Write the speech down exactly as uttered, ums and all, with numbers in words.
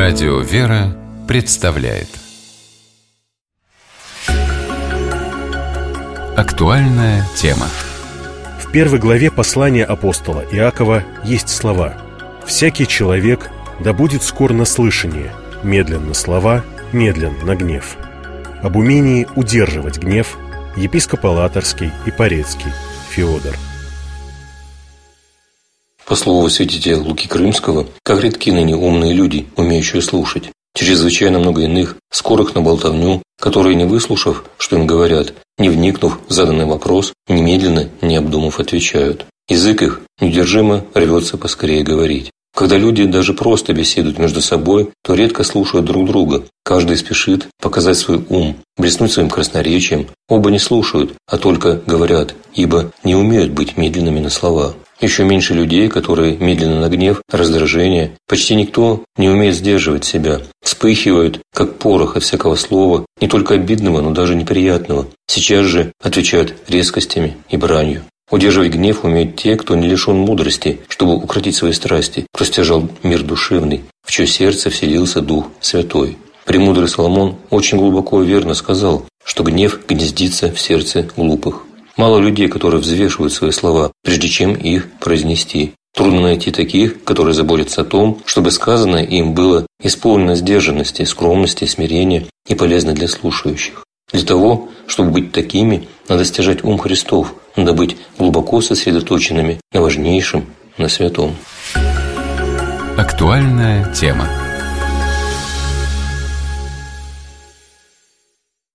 Радио «Вера» представляет актуальная тема. В первой главе послания апостола Иакова есть слова: «Всякий человек да будет скор на слышание, медлен на слова, медлен на гнев». Об умении удерживать гнев епископ Алаторский и Порецкий Феодор. По слову святителя Луки Крымского, как редки ныне умные люди, умеющие слушать. Чрезвычайно много иных, скорых на болтовню, которые, не выслушав, что им говорят, не вникнув в заданный вопрос, немедленно, не обдумав, отвечают. Язык их неудержимо рвется поскорее говорить. Когда люди даже просто беседуют между собой, то редко слушают друг друга. Каждый спешит показать свой ум, блеснуть своим красноречием. Оба не слушают, а только говорят, ибо не умеют быть медленными на слова. Еще меньше людей, которые медленны на гнев, раздражение. Почти никто не умеет сдерживать себя. Вспыхивают, как порох от всякого слова, не только обидного, но даже неприятного. Сейчас же отвечают резкостями и бранью. Удерживать гнев умеют те, кто не лишен мудрости, чтобы укротить свои страсти, кто стяжал мир душевный, в чье сердце вселился Дух Святой. Премудрый Соломон очень глубоко и верно сказал, что гнев гнездится в сердце глупых. Мало людей, которые взвешивают свои слова, прежде чем их произнести. Трудно найти таких, которые заботятся о том, чтобы сказанное им было исполнено сдержанности, скромности, смирения и полезно для слушающих. Для того, чтобы быть такими, надо стяжать ум Христов, надо быть глубоко сосредоточенными на важнейшем, на святом. Актуальная тема.